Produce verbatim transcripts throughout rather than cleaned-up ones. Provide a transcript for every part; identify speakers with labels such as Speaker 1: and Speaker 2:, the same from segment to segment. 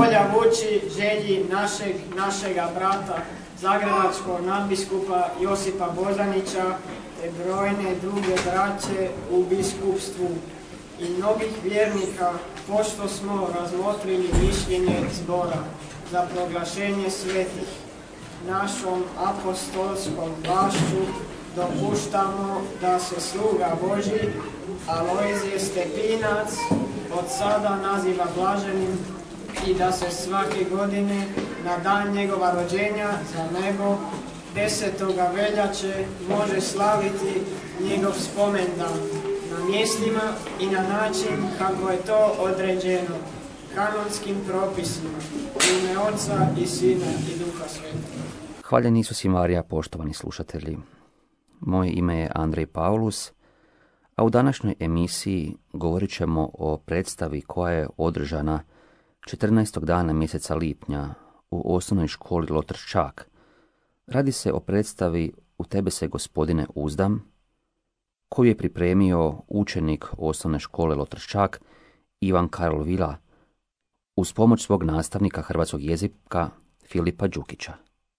Speaker 1: volja vuči želji našeg, našega brata, zagrebačkog nadbiskupa Josipa Bozanića, te brojne druge braće u biskupstvu i mnogih vjernika, pošto smo razmotrili mišljenje zbora za proglašenje svetih našom apostolskom vlašću, dopuštamo da se sluga Božji Alojzije Stepinac od sada naziva blaženim i da se svake godine na dan njegova rođenja za nebo desetoga veljače može slaviti njegov spomendan na mjestima i na način kako je to određeno kanonskim propisima u ime Oca i Sina i Duha Svetog.
Speaker 2: Hvaljen Isus i Marija, poštovani slušatelji. Moje ime je Andrej Paulus, a u današnjoj emisiji govorit ćemo o predstavi koja je održana četrnaestog dana mjeseca lipnja u osnovnoj školi Lotrščak. Radi se o predstavi U tebe se, Gospodine, uzdam, koju je pripremio učenik osnovne škole Lotrščak Ivan Karol Vila uz pomoć svog nastavnika hrvatskog jezika Filipa Đukića.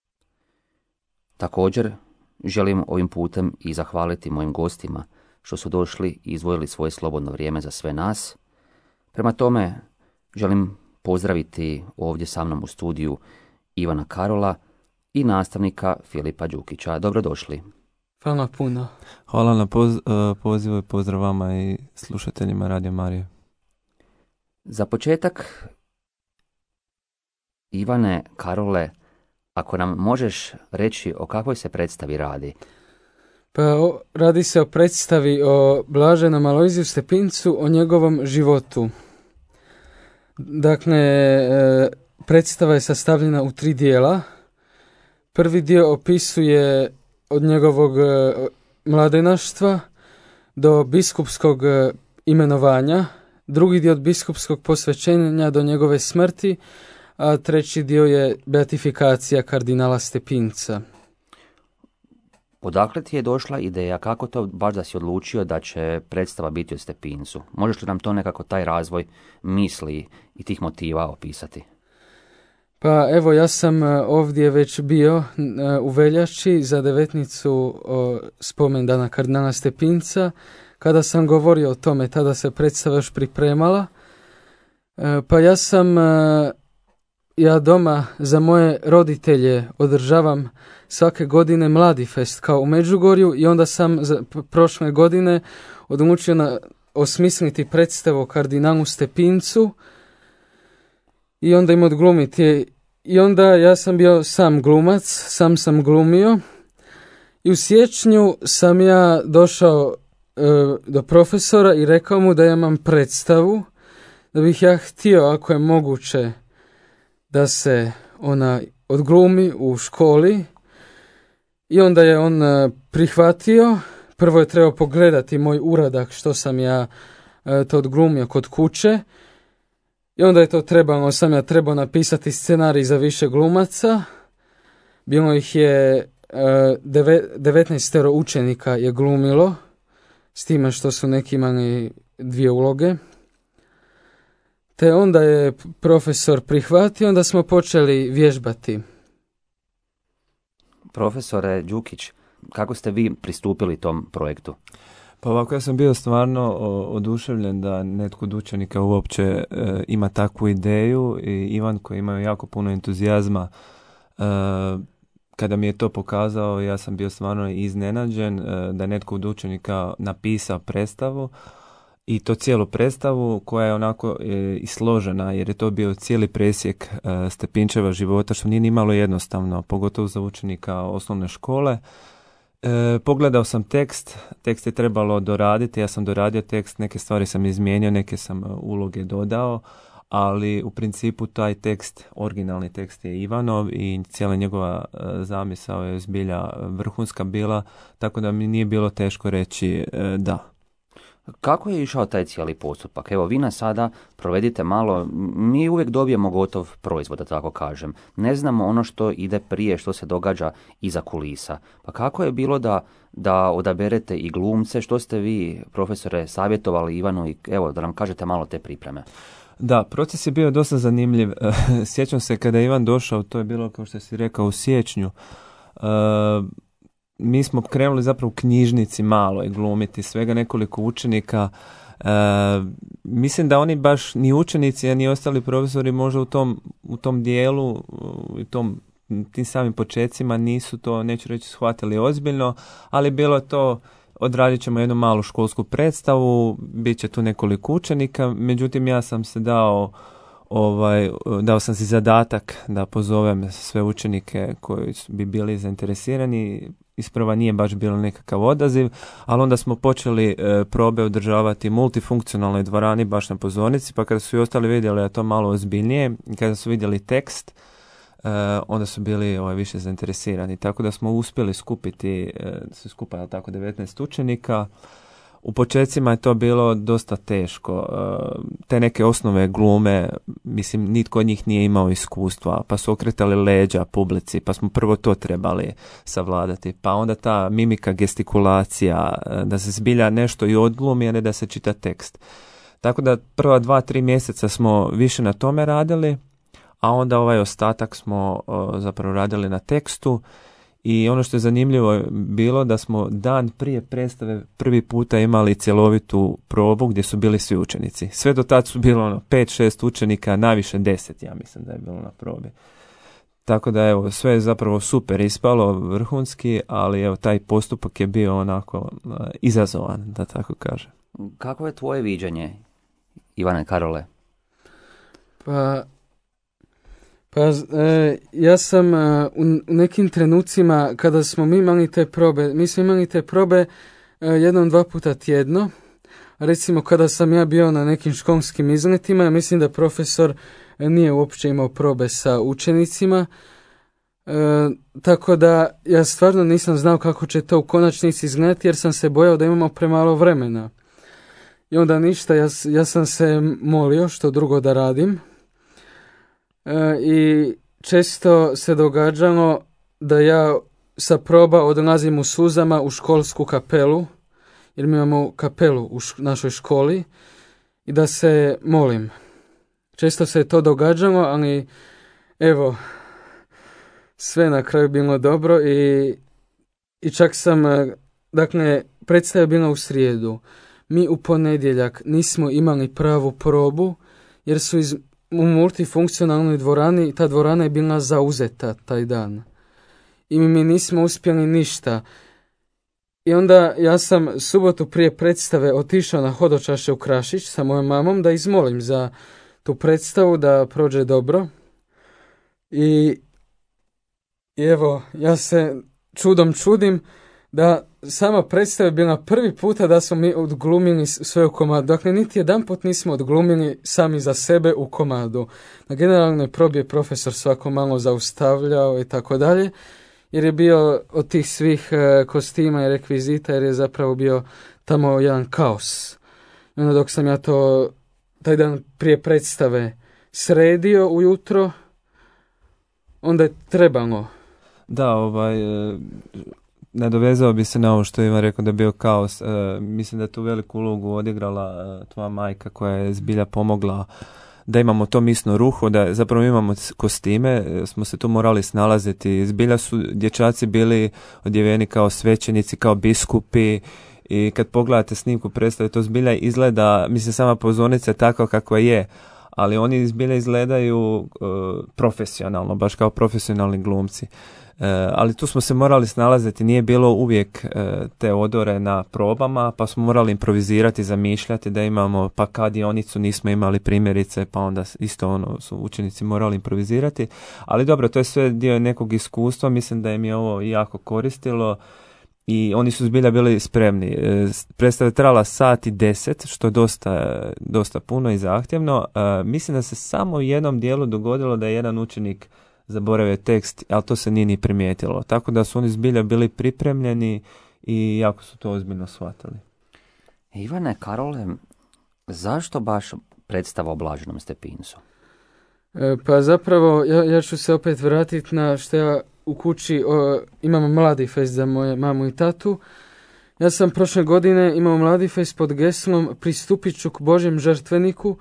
Speaker 2: Također želim ovim putem i zahvaliti mojim gostima što su došli i izdvojili svoje slobodno vrijeme za sve nas. Prema tome želim pozdraviti ovdje sa mnom u studiju Ivana Karola i nastavnika Filipa Đukića. Dobrodošli.
Speaker 3: Hvala puno.
Speaker 4: Hvala na poz, pozivu i pozdrav vama i slušateljima Radio Marije.
Speaker 2: Za početak, Ivane Karole, ako nam možeš reći o kakvoj se predstavi radi?
Speaker 3: Pa o, radi se o predstavi o blaženom Alojziju Stepincu, o njegovom životu. Dakle, e, predstava je sastavljena u tri dijela. Prvi dio opisuje od njegovog e, mladenaštva do biskupskog e, imenovanja, drugi dio od biskupskog posvećenja do njegove smrti, a treći dio je beatifikacija kardinala Stepinca.
Speaker 2: Odakle ti je došla ideja, kako to baš da si odlučio da će predstava biti o Stepincu? Možeš li nam to nekako taj razvoj misli i tih motiva opisati?
Speaker 3: Pa evo, ja sam ovdje već bio u veljači za devetnicu spomendana kardinala Stepinca. Kada sam govorio o tome, tada se predstava još pripremala. Pa ja sam, ja doma za moje roditelje održavam svake godine Mladi fest kao u Međugorju i onda sam za prošle godine odlučio na osmisliti predstavu o kardinalu Stepincu i onda im odglumiti. I onda ja sam bio sam glumac, sam sam glumio i u siječnju sam ja došao e, do profesora i rekao mu da ja imam predstavu, da bih ja htio, ako je moguće, da se ona odglumi u školi. I onda je on prihvatio. Prvo je trebao pogledati moj uradak što sam ja e, to odglumio kod kuće. I onda je to trebalo, sam ja trebao napisati scenarij za više glumaca. Bilo ih je e, devetnaestero učenika je glumilo, s time što su neki imali dvije uloge. Te onda je profesor prihvatio, onda smo počeli vježbati.
Speaker 2: Profesore Đukić, kako ste vi pristupili tom projektu?
Speaker 4: Pa ovako, ja sam bio stvarno oduševljen da netko od učenika uopće e, ima takvu ideju i Ivan koji ima jako puno entuzijazma. E, kada mi je to pokazao, ja sam bio stvarno iznenađen e, da je netko od učenika napisao predstavu i to cijelu predstavu koja je onako e, i složena, jer je to bio cijeli presjek e, Stepinčeva života, što nije ni malo jednostavno, pogotovo za učenika osnovne škole. E, pogledao sam tekst, tekst je trebalo doraditi, ja sam doradio tekst, neke stvari sam izmijenio, neke sam uloge dodao, ali u principu taj tekst, originalni tekst je Ivanov i cijela njegova e, zamisao je zbilja vrhunska bila, tako da mi nije bilo teško reći e, da.
Speaker 2: Kako je išao taj cijeli postupak? Evo, vi nas sada provedite malo, mi uvijek dobijemo gotov proizvod, da tako kažem. Ne znamo ono što ide prije, što se događa iza kulisa. Pa kako je bilo da, da odaberete i glumce? Što ste vi, profesore, savjetovali Ivanu i evo, da nam kažete malo te pripreme?
Speaker 4: Da, proces je bio dosta zanimljiv. Sjećam se kada je Ivan došao, to je bilo kao što si rekao u siječnju. Uh, mi smo krenuli zapravo u knjižnici malo i glumiti, svega nekoliko učenika. Uh, mislim da oni baš ni učenici, a ni ostali profesori možda u tom, u tom dijelu, u tom, tim samim počecima nisu to, neću reći, shvatili ozbiljno, ali bilo je to, odradit ćemo jednu malu školsku predstavu, bit će tu nekoliko učenika, međutim ja sam se dao ovaj, dao sam si zadatak da pozovem sve učenike koji bi bili zainteresirani. Isprva nije baš bilo nekakav odaziv, ali onda smo počeli e, probe održavati multifunkcionalnoj dvorani baš na pozornici, pa kada su i ostali vidjeli da je to malo ozbiljnije, kada su vidjeli tekst, e, onda su bili ovaj, više zainteresirani. Tako da smo uspjeli skupiti, e, se skupa tako devetnaest učenika. U početcima je to bilo dosta teško. Te neke osnove glume, mislim, nitko od njih nije imao iskustva, pa su okretali leđa publici, pa smo prvo to trebali savladati. Pa onda ta mimika, gestikulacija, da se zbilja nešto i odglumi, a ne da se čita tekst. Tako da prva dva, tri mjeseca smo više na tome radili, a onda ovaj ostatak smo zapravo radili na tekstu. I ono što je zanimljivo bilo da smo dan prije predstave prvi puta imali cjelovitu probu gdje su bili svi učenici. Sve do tad su bilo ono, pet šest učenika, najviše deset, ja mislim da je bilo na probi. Tako da evo, sve je zapravo super ispalo, vrhunski, ali evo, taj postupak je bio onako uh, izazovan, da tako kažem.
Speaker 2: Kako je tvoje viđenje, Ivane Karole?
Speaker 3: Pa... Pa e, ja sam e, u, u nekim trenucima kada smo mi imali te probe, mi smo imali te probe e, jednom, dva puta tjedno. Recimo kada sam ja bio na nekim školskim izletima, mislim da profesor nije uopće imao probe sa učenicima. E, tako da ja stvarno nisam znao kako će to u konačnici izgledati jer sam se bojao da imamo premalo vremena. I onda ništa, ja, ja sam se molio što drugo da radim. I često se događalo da ja sa proba odlazim u suzama u školsku kapelu, jer mi imamo kapelu u š- našoj školi, i da se molim. Često se je to događalo, ali evo, sve na kraju bilo dobro i, i čak sam, dakle, predstava je bila u srijedu. Mi u ponedjeljak nismo imali pravu probu, jer su iz u multifunkcionalnoj dvorani, ta dvorana je bila zauzeta taj dan. I mi nismo uspjeli ništa. I onda ja sam subotu prije predstave otišao na hodočašće u Krašić sa mojom mamom da izmolim za tu predstavu da prođe dobro. I, i evo, ja se čudom čudim da sama predstava je bila prvi puta da smo mi odglumili sve u komadu. Dakle, niti jedan put nismo odglumili sami za sebe u komadu. Na generalnoj probi je profesor svako malo zaustavljao i tako dalje, jer je bio od tih svih e, kostima i rekvizita, jer je zapravo bio tamo jedan kaos. I onda dok sam ja to taj dan prije predstave sredio ujutro, onda je trebalo.
Speaker 4: Da, ovaj... E... Nadovezao bi se na ovo što Ivan rekao da je bio kaos. E, mislim da je tu veliku ulogu odigrala e, tvoja majka koja je zbilja pomogla da imamo to misno ruho, da zapravo imamo kostime, e, smo se tu morali snalaziti. Zbilja su dječaci bili odjeveni kao svećenici, kao biskupi i kad pogledate snimku predstave, to zbilja izgleda, mislim sama pozornica je takva kakva je, ali oni zbilja izgledaju e, profesionalno, baš kao profesionalni glumci. E, ali tu smo se morali snalaziti, nije bilo uvijek e, te odore na probama, pa smo morali improvizirati, zamišljati da imamo, pa kadionicu nismo imali primjerice, pa onda isto ono su učenici morali improvizirati, ali dobro, to je sve dio nekog iskustva, mislim da im je ovo jako koristilo i oni su zbilja bili spremni. E, predstava je trajala sat i deset, što je dosta, dosta puno i zahtjevno. E, mislim da se samo u jednom dijelu dogodilo da je jedan učenik zaboravio tekst, ali to se nije ni primijetilo. Tako da su oni zbilja bili pripremljeni i jako su to ozbiljno shvatili.
Speaker 2: Ivane Karole, zašto baš predstava o Blaženom Stepincu?
Speaker 3: E, pa zapravo, ja, ja ću se opet vratiti na što ja u kući o, imam mladi fest za moje mamu i tatu. Ja sam prošle godine imao mladi fest pod geslom Pristupit ću k Božjem žrtveniku,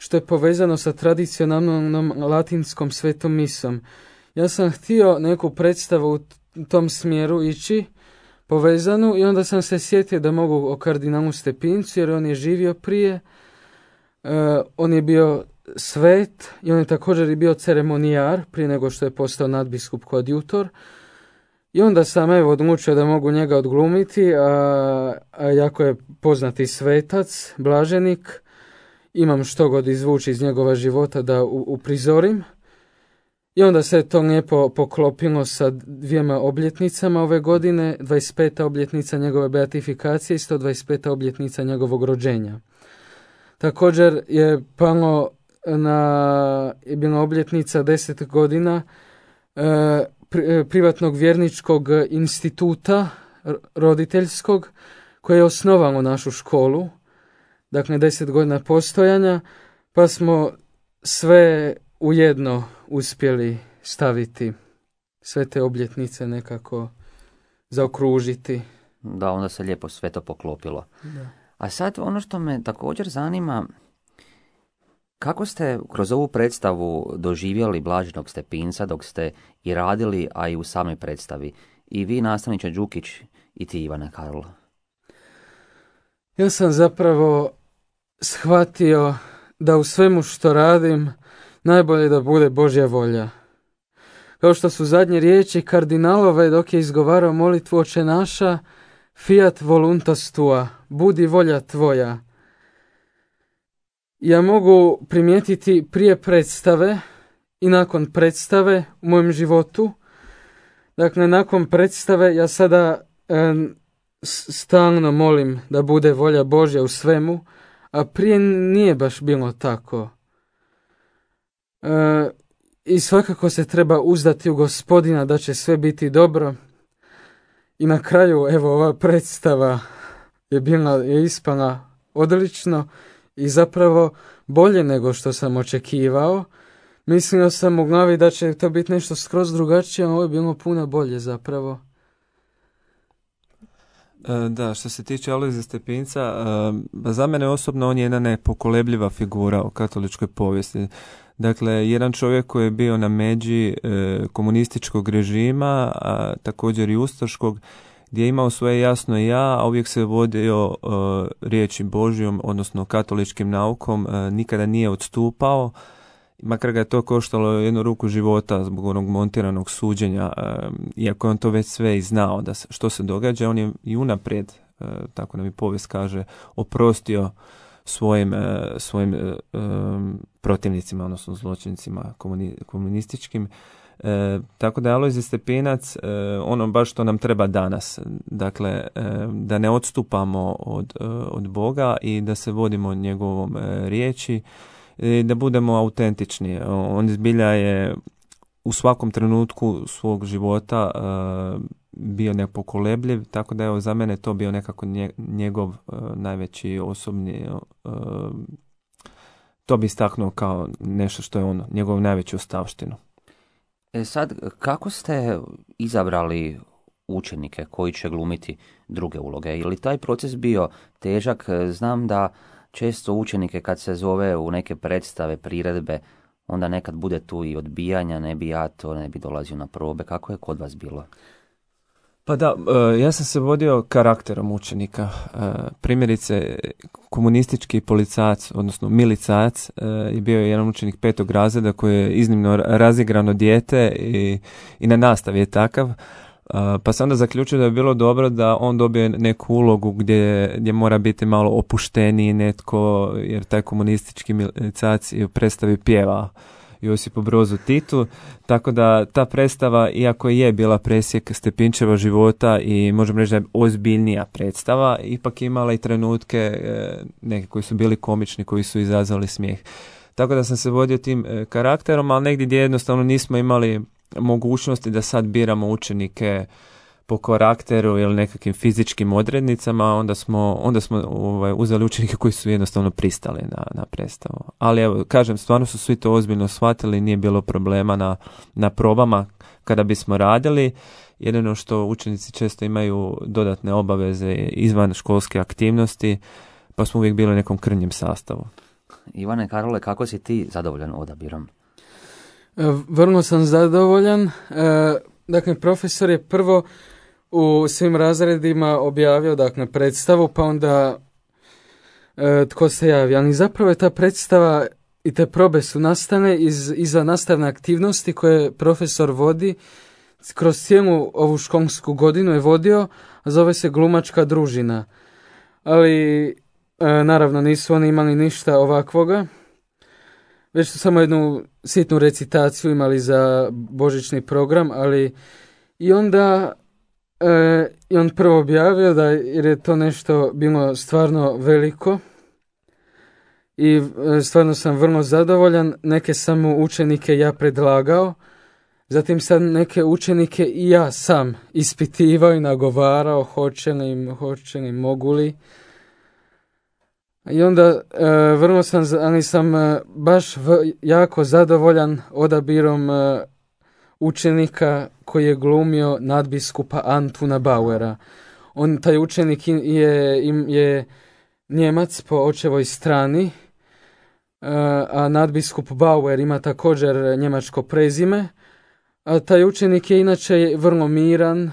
Speaker 3: što je povezano sa tradicionalnom latinskom svetom misom. Ja sam htio neku predstavu u tom smjeru ići, povezanu, i onda sam se sjetio da mogu o kardinalu Stepincu, jer on je živio prije, uh, on je bio svet i on je također i bio ceremonijar prije nego što je postao nadbiskup koadjutor. I onda sam evo odlučio da mogu njega odglumiti, a, a jako je poznati svetac, blaženik, imam što god izvući iz njegova života da u, uprizorim. I onda se to lijepo poklopilo sa dvijema obljetnicama ove godine, dvadeset peta obljetnica njegove beatifikacije i sto dvadeset peta obljetnica njegovog rođenja. Također je palo na, je bila obljetnica deset godina e, pri, privatnog vjerničkog instituta roditeljskog koje je osnovalo našu školu, dakle deset godina postojanja, pa smo sve ujedno uspjeli staviti, sve te obljetnice nekako zaokružiti.
Speaker 2: Da, onda se lijepo sve to poklopilo.
Speaker 3: Da.
Speaker 2: A sad ono što me također zanima, kako ste kroz ovu predstavu doživjeli Blaženog Stepinca dok ste i radili, a i u samoj predstavi? I vi, nastavniče Đukić, i ti, Ivane Karlo.
Speaker 3: Ja sam zapravo shvatio da u svemu što radim najbolje da bude Božja volja. Kao što su zadnje riječi kardinalove dok je izgovarao molitvu Oče naša, fiat voluntas tua, budi volja tvoja. Ja mogu primijetiti prije predstave i nakon predstave u mojem životu. Dakle, nakon predstave ja sada e, stalno molim da bude volja Božja u svemu, a prije nije baš bilo tako. E, I svakako se treba uzdati u Gospodina da će sve biti dobro. I na kraju, evo, ova predstava je bila, je ispala odlično i zapravo bolje nego što sam očekivao. Mislio sam u glavi da će to biti nešto skroz drugačije, a ovo je bilo puno bolje zapravo.
Speaker 4: Da, što se tiče Alojzija Stepinca, za mene osobno on je jedna nepokolebljiva figura u katoličkoj povijesti. Dakle, jedan čovjek koji je bio na međi komunističkog režima, a također i ustaškog, gdje je imao svoje jasno ja, a uvijek se vodio uh, riječi Božjom, odnosno katoličkim naukom, uh, nikada nije odstupao, makar ga je to koštalo jednu ruku života zbog onog montiranog suđenja, uh, iako je on to već sve i znao da se, što se događa, on je i unaprijed, uh, tako nam i povijest kaže, oprostio svojim, uh, svojim uh, um, protivnicima, odnosno zločincima komuni, komunističkim. E, tako da je Alojzij Stepinac e, ono baš što nam treba danas, dakle e, da ne odstupamo od, e, od Boga i da se vodimo njegovom e, riječi i da budemo autentični. On zbilja je u svakom trenutku svog života e, bio nepokolebljiv, tako da je za mene to bio nekako njegov e, najveći osobni e, to bi istaknuo kao nešto što je ono, njegov najveću ostavštinu.
Speaker 2: E sad, kako ste izabrali učenike koji će glumiti druge uloge? Je li taj proces bio težak? Znam da često učenike kad se zove u neke predstave, priredbe, onda nekad bude tu i odbijanja, ne bi ja to, ne bi dolazio na probe. Kako je kod vas bilo?
Speaker 4: Pa da, ja sam se vodio karakterom učenika. Primjerice, komunistički policajac, odnosno milicajac, je bio jedan učenik petog razreda koji je iznimno razigrano dijete i, i na nastavi je takav. Pa sam onda zaključio da je bilo dobro da on dobije neku ulogu gdje, gdje mora biti malo opušteniji netko, jer taj komunistički milicajac u predstavi pjeva Josipu Brozu Titu, tako da ta predstava, iako je bila presjek Stepinčeva života i možemo reći da je ozbiljnija predstava, ipak imala i trenutke neke koji su bili komični, koji su izazvali smijeh. Tako da sam se vodio tim karakterom, ali negdje gdje jednostavno nismo imali mogućnosti da sad biramo učenike po karakteru ili nekakvim fizičkim odrednicama, onda smo, onda smo ovaj, uzeli učenike koji su jednostavno pristali na, na predstavu. Ali evo, kažem, stvarno su svi to ozbiljno shvatili, nije bilo problema na, na probama kada bismo radili. Jedino što učenici često imaju dodatne obaveze izvan školske aktivnosti, pa smo uvijek bili u nekom krnjem sastavu.
Speaker 2: Ivane, Karole, kako si ti zadovoljan odabirom?
Speaker 3: Vrlo sam zadovoljan. Dakle, profesor je prvo u svim razredima objavio, dakle, predstavu, pa onda tko se javi. Ali zapravo je ta predstava i te probe su nastane iz, iza nastavne aktivnosti koje profesor vodi kroz cijelu ovu školsku godinu je vodio, a zove se glumačka družina. Ali, e, naravno, nisu oni imali ništa ovakvoga. Već su samo jednu sitnu recitaciju imali za božićni program, ali i onda e, i on prvo objavio da jer je to nešto bilo stvarno veliko i e, stvarno sam vrlo zadovoljan. Neke sam učenike ja predlagao, zatim sad neke učenike i ja sam ispitivao i nagovarao hoće li im, hoće li, mogu li. I onda e, vrlo sam, ali sam e, baš v, jako zadovoljan odabirom e, učenika koji je glumio nadbiskupa Antuna Bauera. On, taj učenik je, im, je Njemac po očevoj strani, e, a nadbiskup Bauer ima također njemačko prezime. A taj učenik je inače vrlo miran,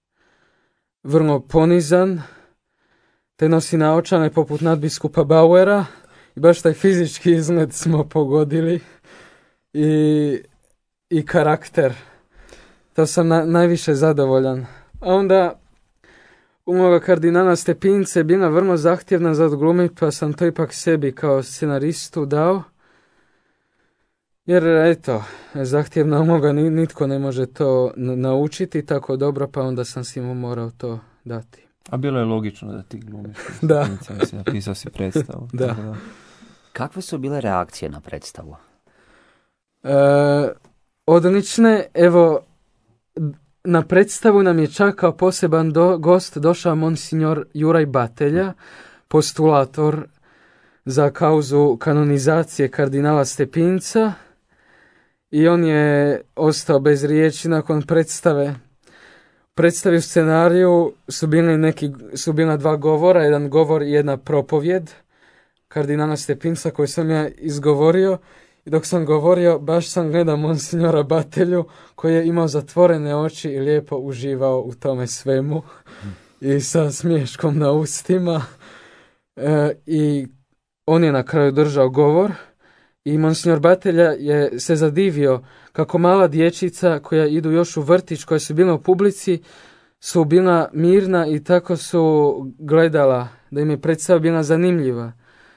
Speaker 3: vrlo ponizan, te nosi naočale poput nadbiskupa Bauera i baš taj fizički izgled smo pogodili i, i karakter. To sam na, najviše zadovoljan. A onda uloga kardinala Stepince je bila vrlo zahtjevna za odglumiti, pa sam to ipak sebi kao scenaristu dao. Jer, eto, zahtjevna uloga, nitko ne može to naučiti tako dobro, pa onda sam si mu morao to dati.
Speaker 4: A bilo je logično da ti glumiš.
Speaker 3: Da.
Speaker 4: Napisao si predstavu.
Speaker 3: Da.
Speaker 4: Da.
Speaker 2: Kakve su bile reakcije na predstavu?
Speaker 3: E, odlične. Evo, na predstavu nam je čak kao poseban do, gost došao monsignor Juraj Batelja, postulator za kauzu kanonizacije kardinala Stepinca, i on je ostao bez riječi nakon predstave. Predstavi u scenariju su bili neki, su bila dva govora, jedan govor i jedna propovjed kardinala Stepinca koju sam ja izgovorio, i dok sam govorio baš sam gledao monsignora Batelju koji je imao zatvorene oči i lijepo uživao u tome svemu i sa smiješkom na ustima. E, i on je na kraju držao govor i monsignor Batelja je se zadivio kako mala dječica koja idu još u vrtić, koja su bila u publici, su bila mirna i tako su gledala, da im je predstava bila zanimljiva.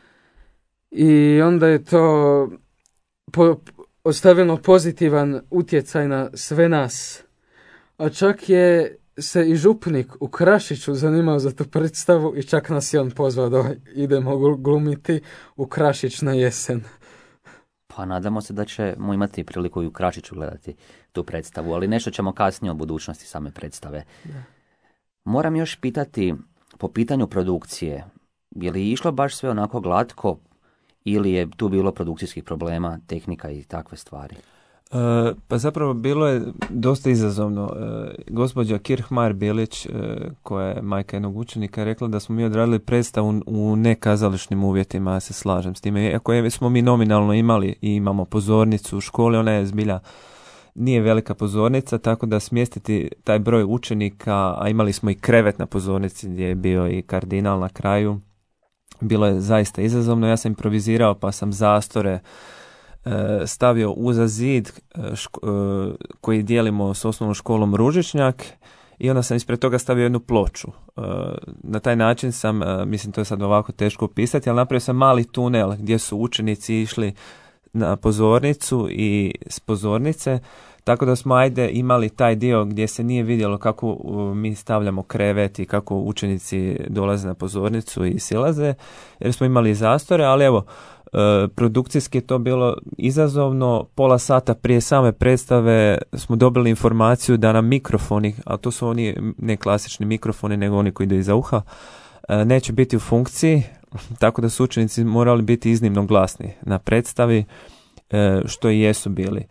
Speaker 3: I onda je to po, ostavilo pozitivan utjecaj na sve nas. A čak je se i župnik u Krašiću zanimao za tu predstavu i čak nas je on pozvao da idemo glumiti u Krašić na jesen.
Speaker 2: Pa nadamo se da ćemo imati priliku i u Krašiću gledati tu predstavu, ali nešto ćemo kasnije o budućnosti same predstave. Da. Moram još pitati po pitanju produkcije, je li išlo baš sve onako glatko ili je tu bilo produkcijskih problema, tehnika i takve stvari?
Speaker 4: Uh, pa zapravo bilo je dosta izazovno. Uh, gospođa Kirchmar Bilić, uh, koja je majka jednog učenika, je rekla da smo mi odradili predstavu u nekazališnim uvjetima, ja se slažem s time. Iako je, smo mi nominalno imali i imamo pozornicu u školi, ona je zbilja nije velika pozornica, tako da smjestiti taj broj učenika, a imali smo i krevet na pozornici gdje je bio i kardinal na kraju, bilo je zaista izazovno. Ja sam improvizirao pa sam zastore stavio uza zid ško, koji dijelimo s osnovnom školom Ružičnjak i onda sam ispred toga stavio jednu ploču. Na taj način sam, mislim to je sad ovako teško opisati, ali napravio sam mali tunel gdje su učenici išli na pozornicu i s pozornice, tako da smo ajde imali taj dio gdje se nije vidjelo kako mi stavljamo krevet i kako učenici dolaze na pozornicu i silaze, jer smo imali zastore, ali evo, produkcijski je to bilo izazovno. Pola sata prije same predstave smo dobili informaciju da nam mikrofoni, a to su oni ne klasični mikrofoni nego oni koji idu iza uha, neće biti u funkciji, tako da su učenici morali biti iznimno glasni na predstavi, što i jesu bili.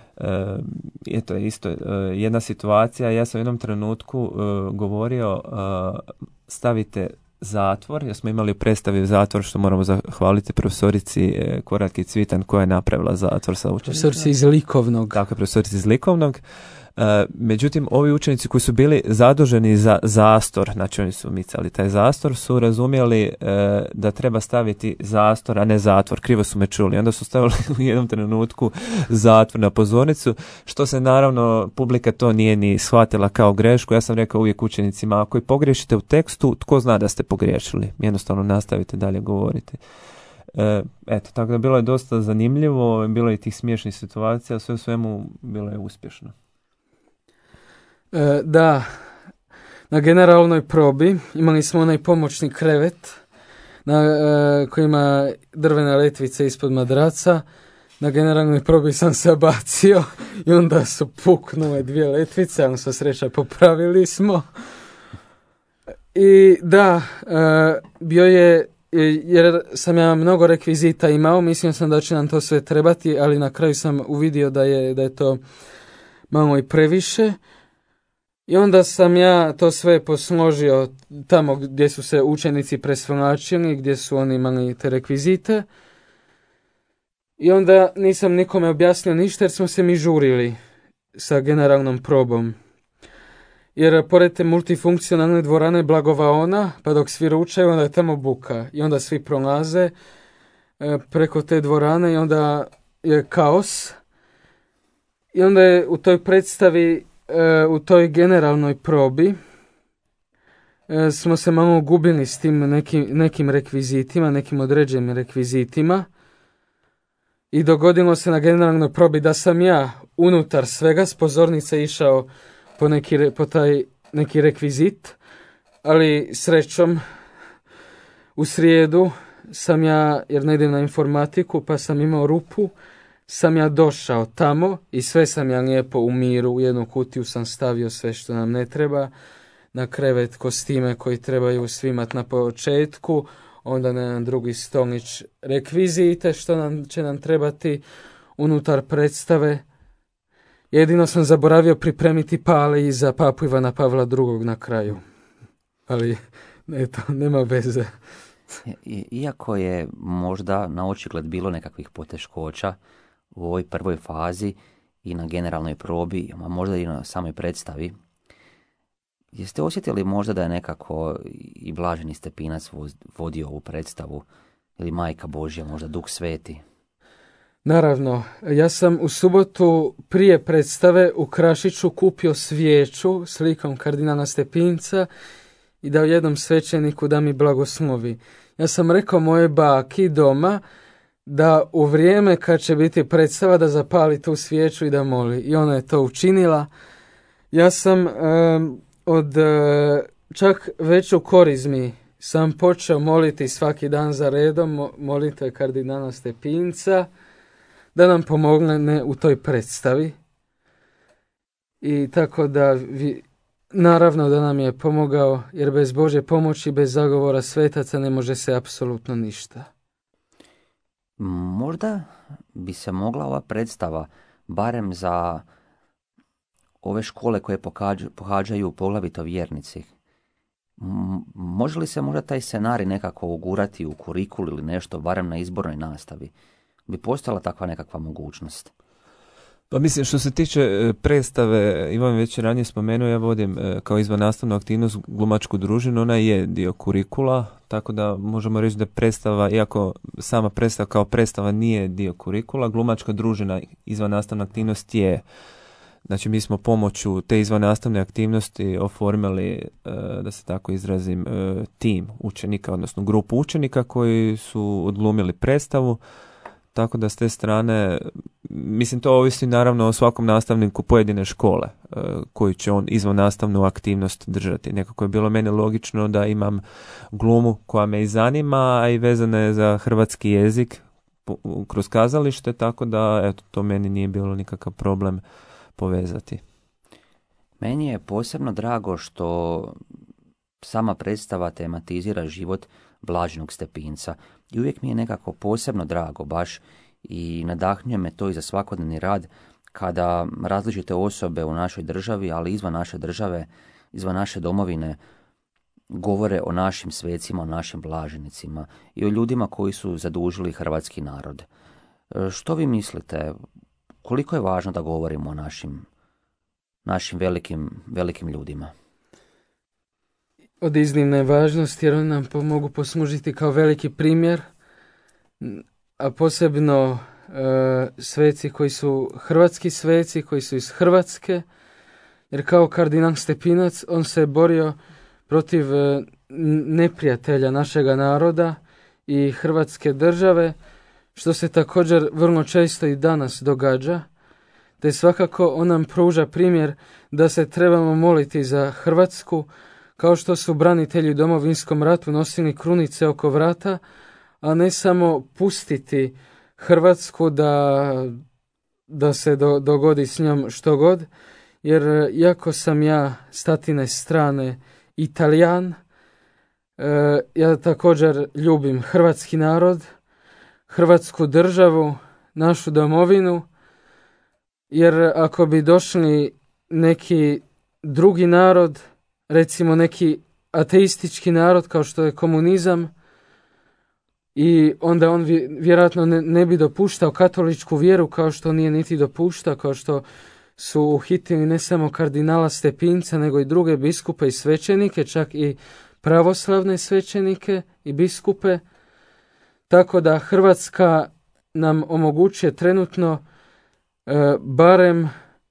Speaker 4: Eto, isto jedna situacija, ja sam u jednom trenutku govorio stavite zatvor, jer smo imali u predstavi zatvor, što moramo zahvaliti profesorici Koratki Cvitan koja je napravila zatvor sa učenicima.
Speaker 3: Profesorici iz likovnog.
Speaker 4: Tako je, profesorici iz likovnog. Međutim, ovi učenici koji su bili zaduženi za zastor, znači oni su micali taj zastor, su razumjeli da treba staviti zastor, a ne zatvor. Krivo su me čuli. Onda su stavili u jednom trenutku zatvor na pozornicu, što se naravno publika to nije ni shvatila kao grešku. Ja sam rekao uvijek učenicima, ako i pogriješite u tekstu, tko zna da ste pogriješili? Jednostavno nastavite dalje govoriti. Eto, tako da bilo je dosta zanimljivo, bilo je i tih smiješnih situacija, sve u svemu bilo je uspješno.
Speaker 3: E, da, na generalnoj probi imali smo onaj pomoćni krevet na, e, koji ima drvena letvica ispod madraca. Na generalnoj probi sam se bacio i onda su puknule dvije letvice, ali sva sreća popravili smo. I da, e, bio je, jer sam ja mnogo rekvizita imao, mislio sam da će nam to sve trebati, ali na kraju sam uvidio da je, da je to malo i previše. I onda sam ja to sve posložio tamo gdje su se učenici presvlačili, gdje su oni imali te rekvizite. I onda nisam nikome objasnio ništa jer smo se mi žurili sa generalnom probom. Jer pored te multifunkcionalne dvorane blagovaona, pa dok svi ručaju, onda je tamo buka. I onda svi prolaze e, preko te dvorane i onda je kaos. I onda je u toj predstavi, e, u toj generalnoj probi, e, smo se malo gubili s tim nekim, nekim rekvizitima, nekim određenim rekvizitima. I dogodilo se na generalnoj probi da sam ja unutar svega s pozornice išao po neki, po taj neki rekvizit, ali srećom u srijedu sam ja, jer ne idem na informatiku, pa sam imao rupu, sam ja došao tamo i sve sam ja lijepo u miru, u jednu kutiju sam stavio sve što nam ne treba, na krevet kostime koji trebaju svi imati na početku, onda na jedan drugi stolnić rekvizite što nam će nam trebati unutar predstave. Jedino sam zaboravio pripremiti pale i za papu Ivana Pavla drugog na kraju. Ali, eto, nema veze.
Speaker 2: Iako je možda na očigled bilo nekakvih poteškoća u ovoj prvoj fazi i na generalnoj probi, a možda i na samoj predstavi, jeste osjetili možda da je nekako i Blaženi Stepinac vodio ovu predstavu ili Majka Božja, možda Duh Sveti?
Speaker 3: Naravno, ja sam u subotu prije predstave u Krašiću kupio svijeću slikom kardinala Stepinca i dao jednom svećeniku da mi blagoslovi. Ja sam rekao moje baki doma da u vrijeme kad će biti predstava da zapali tu svijeću i da moli. I ona je to učinila. Ja sam um, od uh, čak već u korizmi sam počeo moliti svaki dan za redom molitve kardinala Stepinca da nam pomogne u toj predstavi. I tako da, vi, naravno da nam je pomogao, jer bez Božje pomoći, bez zagovora svetaca ne može se apsolutno ništa.
Speaker 2: Možda bi se mogla ova predstava, barem za ove škole koje pohađaju, pohađaju poglavito vjernici, može li se možda taj scenarij nekako ugurati u kurikul ili nešto, barem na izbornoj nastavi? Bi postojala takva nekakva mogućnost?
Speaker 4: Pa mislim, što se tiče predstave, Ivan već ranije spomenuo, ja vodim kao izvannastavnu aktivnost glumačku družinu, ona je dio kurikula, tako da možemo reći da predstava, iako sama predstava kao predstava nije dio kurikula, glumačka družina izvannastavna aktivnost je. Znači, mi smo pomoću te izvannastavne aktivnosti oformili, da se tako izrazim, tim učenika, odnosno grupu učenika koji su odglumili predstavu. Tako da s te strane, mislim, to ovisi naravno o svakom nastavniku pojedine škole e, koji će on izvan nastavnu aktivnost držati. Nekako je bilo meni logično da imam glumu koja me i zanima, a i vezana je za hrvatski jezik kroz kazalište, tako da eto, to meni nije bilo nikakav problem povezati.
Speaker 2: Meni je posebno drago što sama predstava tematizira život Blaženog Stepinca. I uvijek mi je nekako posebno drago baš i nadahnjuje me to i za svakodnevni rad kada različite osobe u našoj državi, ali izvan naše države, izvan naše domovine, govore o našim svecima, o našim blaženicima i o ljudima koji su zadužili hrvatski narod. Što vi mislite? Koliko je važno da govorimo o našim, našim velikim, velikim ljudima?
Speaker 3: Od iznimne važnosti, jer oni nam mogu poslužiti kao veliki primjer, a posebno e, sveci koji su hrvatski sveci, koji su iz Hrvatske, jer kao kardinal Stepinac on se borio protiv e, neprijatelja našega naroda i Hrvatske države, što se također vrlo često i danas događa, te svakako on nam pruža primjer da se trebamo moliti za Hrvatsku, kao što su branitelji u Domovinskom ratu nosili krunice oko vrata, a ne samo pustiti Hrvatsku da, da se do, dogodi s njom što god, jer iako sam ja s tatine strane Italijan, e, ja također ljubim hrvatski narod, Hrvatsku državu, našu domovinu, jer ako bi došli neki drugi narod, recimo neki ateistički narod kao što je komunizam, i onda on vjerojatno ne, ne bi dopuštao katoličku vjeru kao što nije niti dopuštao, kao što su uhitili ne samo kardinala Stepinca, nego i druge biskupe i svećenike, čak i pravoslavne svećenike i biskupe. Tako da Hrvatska nam omogućuje trenutno e, barem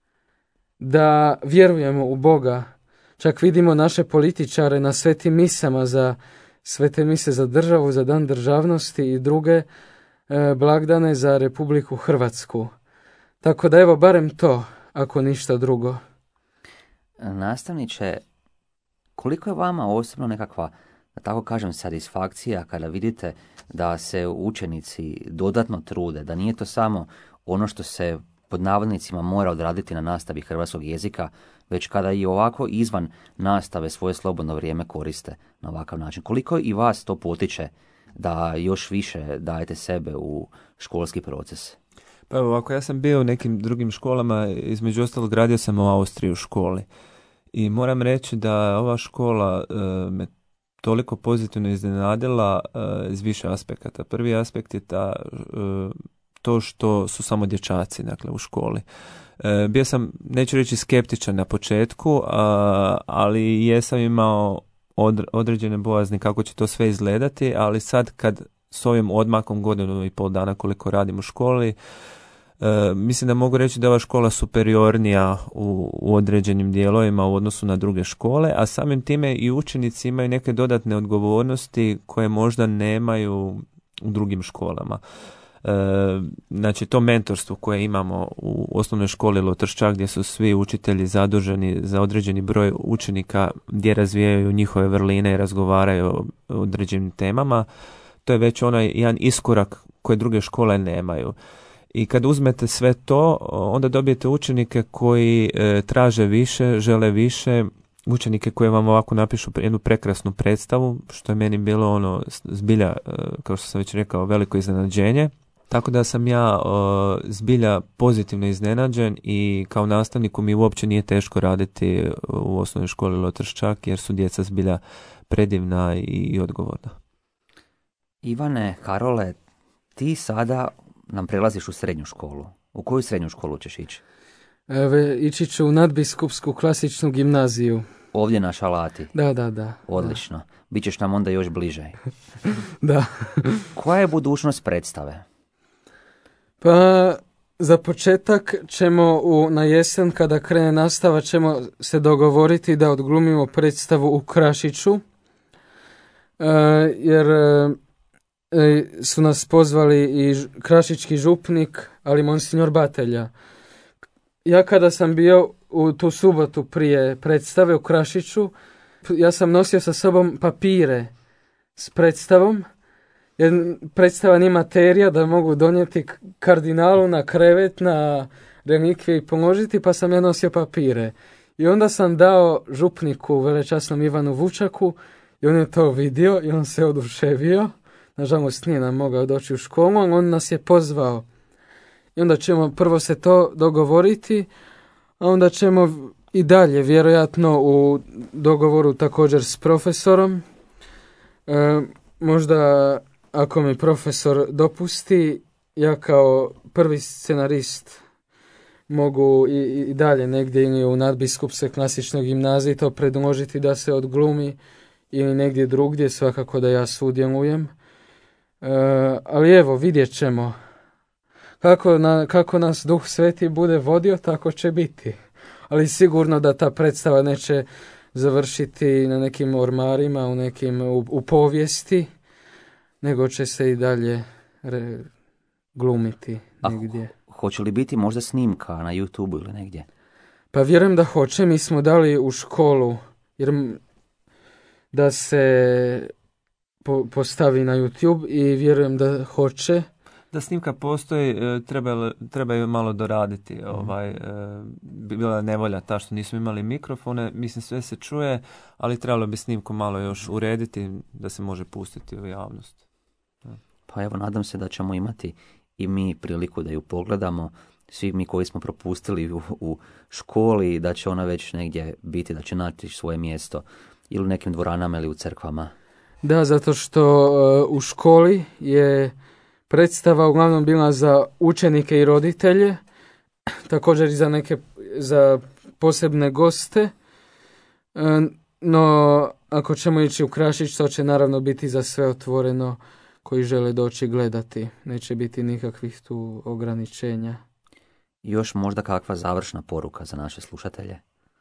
Speaker 3: da vjerujemo u Boga. Čak vidimo naše političare na svetim misama za svete mise za državu, za dan državnosti i druge e, blagdane za Republiku Hrvatsku. Tako da evo barem to, ako ništa drugo.
Speaker 2: Nastavniče, koliko je vama osobno nekakva, da tako kažem, satisfakcija kada vidite da se učenici dodatno trude, da nije to samo ono što se pod navodnicima mora odraditi na nastavi hrvatskog jezika, već kada i ovako izvan nastave svoje slobodno vrijeme koriste na ovakav način. Koliko i vas to potiče da još više dajete sebe u školski proces?
Speaker 4: Pa evo ovako, ja sam bio u nekim drugim školama, između ostalog radio sam u Austriji u školi. I moram reći da ova škola e, me toliko pozitivno iznenadila e, iz više aspekata. Prvi aspekt je ta, e, to što su samo dječaci, dakle, u školi. E, bio sam, neću reći skeptičan na početku, a, ali jesam imao od, određene bojazni kako će to sve izgledati, ali sad kad s ovim odmakom godinu i pol dana koliko radim u školi, e, mislim da mogu reći da je ova škola superiornija u, u određenim dijelovima u odnosu na druge škole, a samim time i učenici imaju neke dodatne odgovornosti koje možda nemaju u drugim školama. E, znači to mentorstvo koje imamo u osnovnoj školi Lotrščak, gdje su svi učitelji zaduženi za određeni broj učenika, gdje razvijaju njihove vrline i razgovaraju o određenim temama, to je već onaj jedan iskorak koje druge škole nemaju. I kad uzmete sve to, onda dobijete učenike koji e, traže više, žele više, učenike koji vam ovako napišu jednu prekrasnu predstavu, što je meni bilo ono zbilja, e, kao što sam već rekao, veliko iznenađenje. Tako da sam ja o, zbilja pozitivno iznenađen i kao nastavniku mi uopće nije teško raditi u osnovnoj školi Lotrščak, jer su djeca zbilja predivna i, i odgovorna.
Speaker 2: Ivane, Karole, ti sada nam prelaziš u srednju školu. U koju srednju školu ćeš ići?
Speaker 3: Eve, ići ću u nadbiskupsku klasičnu gimnaziju.
Speaker 2: Ovdje na Šalati?
Speaker 3: Da, da, da.
Speaker 2: Odlično. Da. Bićeš nam onda još bliže.
Speaker 3: Da.
Speaker 2: Koja je budućnost predstave?
Speaker 3: Pa, za početak ćemo u, na jesen, kada krene nastava, ćemo se dogovoriti da odglumimo predstavu u Krašiću, e, jer e, su nas pozvali i krašički župnik, ali monsignor Batelja. Ja kada sam bio u tu subotu prije predstave u Krašiću, ja sam nosio sa sobom papire s predstavom, jer predstava nije materija da mogu donijeti kardinalu na krevet, na relikvije i položiti, pa sam ja nosio papire. I onda sam dao župniku, velečasnom Ivanu Vučaku, i on je to vidio i on se oduševio. Nažalost nije nam mogao doći u školu, ali on nas je pozvao. I onda ćemo prvo se to dogovoriti, a onda ćemo i dalje, vjerojatno u dogovoru također s profesorom. E, možda ako mi profesor dopusti, ja kao prvi scenarist mogu i, i dalje negdje ili u nadbiskupskoj klasičnoj gimnaziji to predložiti da se odglumi ili negdje drugdje, svakako da ja sudjelujem. E, ali evo, vidjet ćemo. Kako, na, kako nas Duh Sveti bude vodio, tako će biti. Ali sigurno da ta predstava neće završiti na nekim ormarima, u nekim u, u povijesti, nego će se i dalje re, glumiti negdje.
Speaker 2: A hoće li biti možda snimka na YouTube ili negdje?
Speaker 3: Pa vjerujem da hoće. Mi smo dali u školu jer da se po, postavi na YouTube i vjerujem da hoće.
Speaker 4: Da snimka postoji, treba, treba ju malo doraditi. Mm. Ovaj, bila nevolja ta što nismo imali mikrofone, mislim sve se čuje, ali trebalo bi snimku malo još urediti da se može pustiti u javnost.
Speaker 2: Pa evo, nadam se da ćemo imati i mi priliku da ju pogledamo, svi mi koji smo propustili u, u školi, da će ona već negdje biti, da će naći svoje mjesto ili u nekim dvoranama ili u crkvama.
Speaker 3: Da, zato što uh, u školi je predstava uglavnom bila za učenike i roditelje, također i za neke za posebne goste, no ako ćemo ići u Krašić, to će naravno biti za sve otvoreno koji žele doći gledati. Neće biti nikakvih tu ograničenja.
Speaker 2: Još možda kakva završna poruka za naše slušatelje?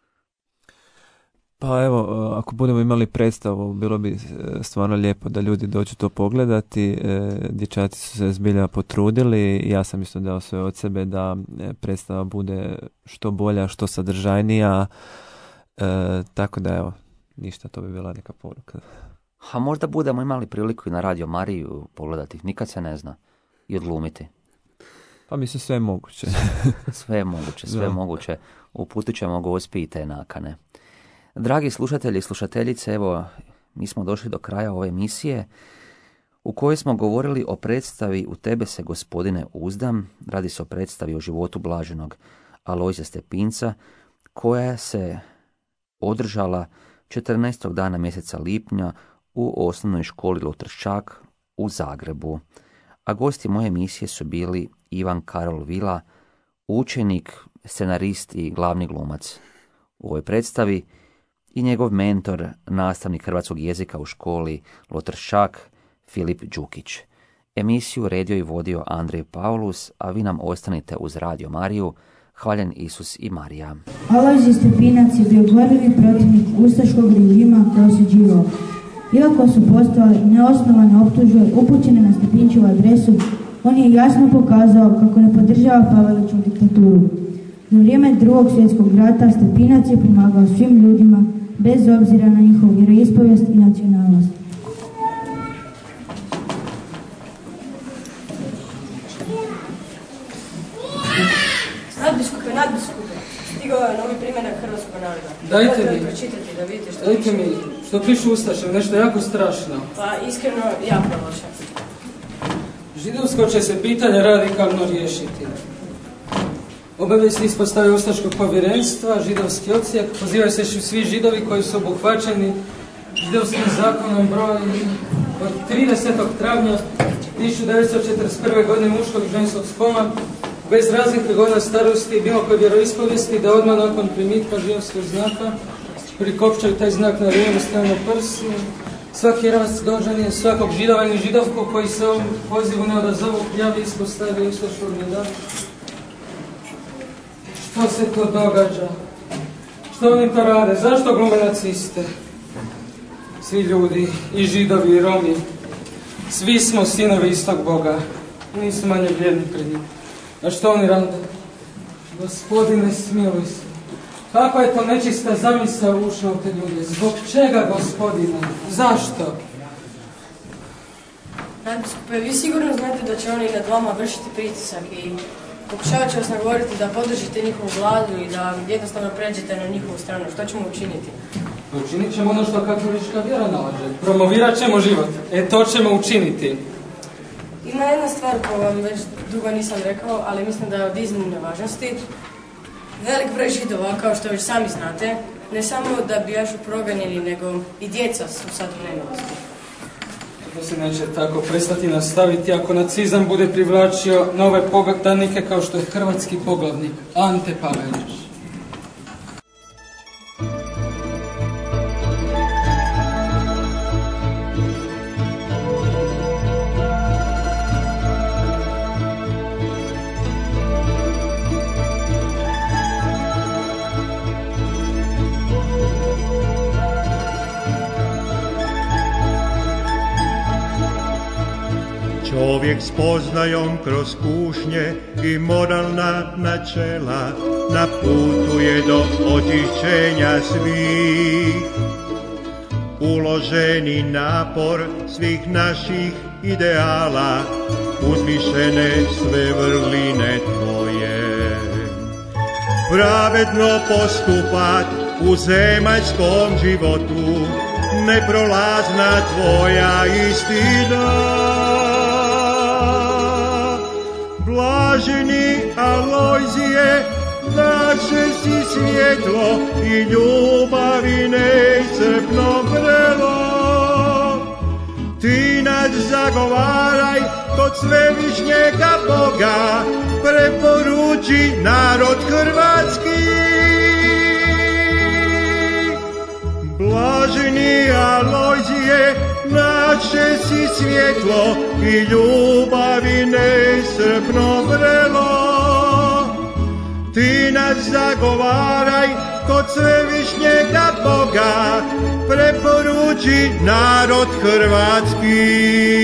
Speaker 4: Pa evo, ako budemo imali predstavu, bilo bi stvarno lijepo da ljudi dođu to pogledati. Dječaci su se zbilja potrudili. Ja sam isto dao sve od sebe da predstava bude što bolja, što sadržajnija. E, tako da evo, ništa, to bi bila neka poruka.
Speaker 2: A možda budemo imali priliku i na Radio Mariju pogledati. Nikad se ne zna. I odglumiti.
Speaker 4: Pa mislim sve je moguće.
Speaker 2: Sve je moguće, sve je moguće. Uputit ćemo Gospi i te nakane. Dragi slušatelji i slušateljice, evo, mi smo došli do kraja ove emisije u kojoj smo govorili o predstavi U tebe se, Gospodine, uzdam. Radi se o predstavi o životu blaženog Alojzija Stepinca, koja se održala četrnaestog dana mjeseca lipnja u osnovnoj školi Lotrščak u Zagrebu. A gosti moje emisije su bili Ivan Karol Vila, učenik, scenarist i glavni glumac u ovoj predstavi, i njegov mentor, nastavnik hrvatskog jezika u školi Lotrščak, Filip Đukić. Emisiju redio i vodio Andrej Paulus, a vi nam ostanite uz Radio Mariju. Hvaljen Isus i Marija.
Speaker 5: Alojzij Stepinac je bio gorljivi protivnik ustaškog režima koji je osuđivao. Iako su postojale neosnovane optužbe upućene na Stepinčevu adresu, on je jasno pokazao kako ne podržava Pavelićevu diktaturu. Za vrijeme drugog svjetskog rata Stepinac je pomagao svim ljudima bez obzira na njihovu vjeroispovijest i nacionalnost.
Speaker 6: Nadbiskupe, nadbiskupe, stigao je novi primjerak hrvatskog naroda.
Speaker 3: Dajte mi,
Speaker 6: pročitati da vidite što
Speaker 3: dajte
Speaker 6: piše.
Speaker 3: mi, što piše Ustaše, nešto jako strašno.
Speaker 6: Pa iskreno, jako loše.
Speaker 3: Židovsko će se pitanje radikalno riješiti. Obavijesti ispostave Ustaškog povjerenstva, židovski odsjek, pozivaju se svi židovi koji su obuhvaćeni židovskim zakonom broj od tridesetog travnja tisuću devetsto četrdeset prve. godine muškog i ženskog spola, bez razlike godina starosti i bilo koje vjeroispovijesti, da odmah nakon primitka židovskog znaka prikopčaju taj znak na lijevu stranu prsu. Svaki rast dođeni svakog židova ili židovku koji se ovom pozivu ne odazovu, javi ispostavi ustaškog medaka. Što se to događa? Što oni to rade? Zašto glume naciste? Svi ljudi, i židovi, i Romi, svi smo sinovi istog Boga. Nisu manje vrijedni pred njim. A što oni rade? Gospodine, smiluj se. Kakva je to nečista zamisao ušla u te ljude? Zbog čega, Gospodine? Zašto?
Speaker 6: Nadbiskupe, vi sigurno znate da će oni nad vama vršiti pritisak i pokušavat će vas nagovoriti da podržite njihovu vladu i da jednostavno pređete na njihovu stranu. Što ćemo učiniti?
Speaker 3: Učinit ćemo ono što katolička vjera nalaže. Promovirat ćemo život. E, to ćemo učiniti.
Speaker 6: Ima jedna stvar koju vam već dugo nisam rekao, ali mislim da je od iznimne važnosti. Velik broj Židova, kao što već sami znate, ne samo da bijašu proganjeni, nego i djeca su sad u nemilosti.
Speaker 3: To se neće tako prestati nastaviti ako nacizam bude privlačio nove pogadanike kao što je hrvatski poglavnik Ante Pavelić.
Speaker 7: Čovjek s poznajom kroz kušnje i moralna načela na putu je do očišćenja svih. Uloženi napor svih naših ideala, uzvišene sve vrline tvoje. Pravedno postupat u zemaljskom životu, neprolazna tvoja istina. Blaženi Alojzije, naše si svjetlo i ljubavi neiscrpno vrelo. Ti nas zagovaraj kod svevišnjega Boga, preporuči narod hrvatski. Blaženi Alojzije, naše si svjetlo i ljubavi neiscrpno vrelo. Ti nas zagovaraj kod svevišnjega Boga, preporuči narod hrvatski.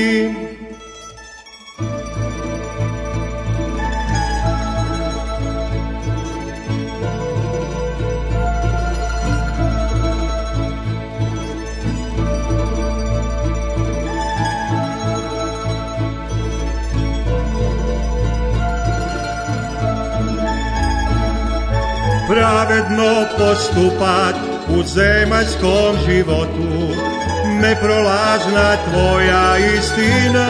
Speaker 7: Pravedno postupat u zemaljskom životu, neprolazna tvoja istina.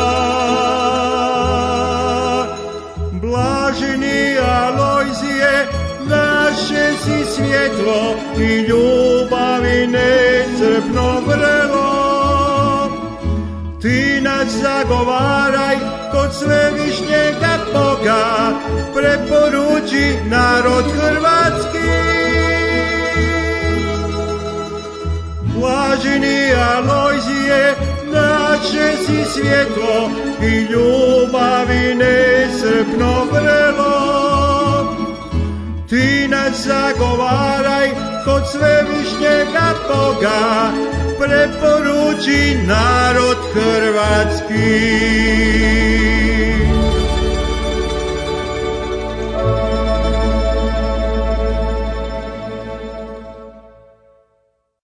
Speaker 7: Blaženi Alojzije, naše si svjetlo i ljubavi neiscrpno vrelo. Ti nas zagovaraj kod svevišnjega Boga, preporuči narod hrvatski. Blaženi Alojzije, naše si svjetlo i ljubavi neiscrpno vrelo. Ti nas zagovaraj kod svevišnjega Boga, preporuči narod hrvatski.